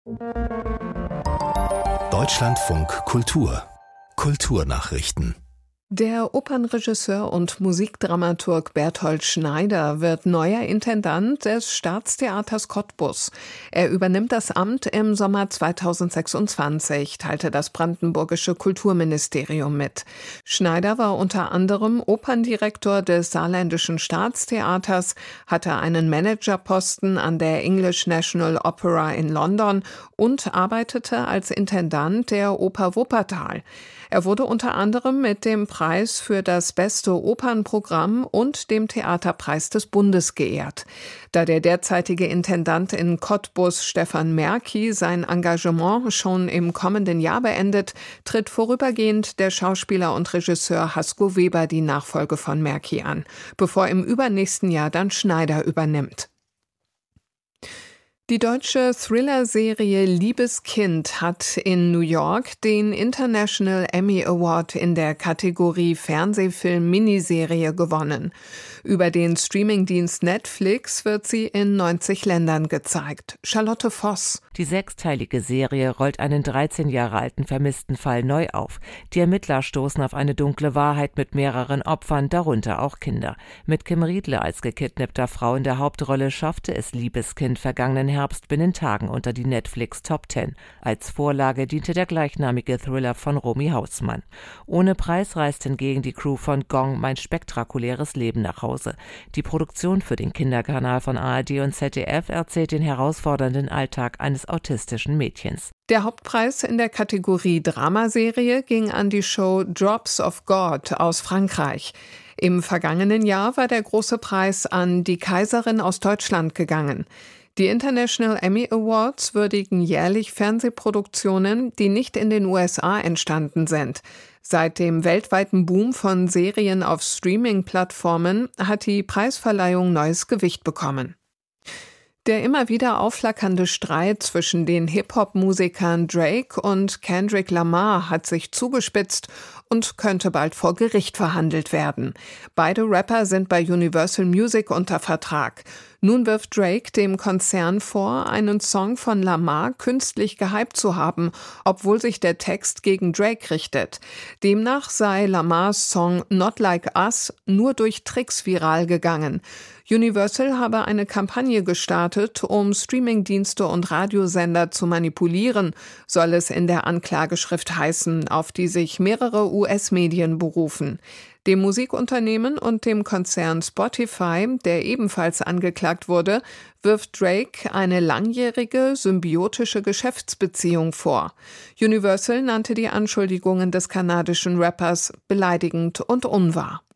Deutschlandfunk Kultur Kulturnachrichten. Der Opernregisseur und Musikdramaturg Berthold Schneider wird neuer Intendant des Staatstheaters Cottbus. Er übernimmt das Amt im Sommer 2026, teilte das brandenburgische Kulturministerium mit. Schneider war unter anderem Operndirektor des Saarländischen Staatstheaters, hatte einen Managerposten an der English National Opera in London und arbeitete als Intendant der Oper Wuppertal. Er wurde unter anderem mit dem Preis für das beste Opernprogramm und dem Theaterpreis des Bundes geehrt. Da der derzeitige Intendant in Cottbus, Stefan Merki, sein Engagement schon im kommenden Jahr beendet, tritt vorübergehend der Schauspieler und Regisseur Hasko Weber die Nachfolge von Merki an, bevor im übernächsten Jahr dann Schneider übernimmt. Die deutsche Thriller-Serie Liebes Kind hat in New York den International Emmy Award in der Kategorie Fernsehfilm-Miniserie gewonnen. Über den Streamingdienst Netflix wird sie in 90 Ländern gezeigt. Charlotte Voss. Die sechsteilige Serie rollt einen 13 Jahre alten vermissten Fall neu auf. Die Ermittler stoßen auf eine dunkle Wahrheit mit mehreren Opfern, darunter auch Kinder. Mit Kim Riedle als gekidnappter Frau in der Hauptrolle schaffte es Liebes Kind vergangenen Herbst binnen Tagen unter die Netflix Top 10. Als Vorlage diente der gleichnamige Thriller von Romy Hausmann. Ohne Preis reist hingegen die Crew von Gong mein spektakuläres Leben nach Hause. Die Produktion für den Kinderkanal von ARD und ZDF erzählt den herausfordernden Alltag eines autistischen Mädchens. Der Hauptpreis in der Kategorie Dramaserie ging an die Show Drops of God aus Frankreich. Im vergangenen Jahr war der große Preis an Die Kaiserin aus Deutschland gegangen. Die International Emmy Awards würdigen jährlich Fernsehproduktionen, die nicht in den USA entstanden sind. Seit dem weltweiten Boom von Serien auf Streaming-Plattformen hat die Preisverleihung neues Gewicht bekommen. Der immer wieder aufflackernde Streit zwischen den Hip-Hop-Musikern Drake und Kendrick Lamar hat sich zugespitzt und könnte bald vor Gericht verhandelt werden. Beide Rapper sind bei Universal Music unter Vertrag. Nun wirft Drake dem Konzern vor, einen Song von Lamar künstlich gehypt zu haben, obwohl sich der Text gegen Drake richtet. Demnach sei Lamars Song Not Like Us nur durch Tricks viral gegangen. Universal habe eine Kampagne gestartet, um Streamingdienste und Radiosender zu manipulieren, soll es in der Anklageschrift heißen, auf die sich mehrere US-Medien berufen. Dem Musikunternehmen und dem Konzern Spotify, der ebenfalls angeklagt wurde, wirft Drake eine langjährige, symbiotische Geschäftsbeziehung vor. Universal nannte die Anschuldigungen des kanadischen Rappers beleidigend und unwahr.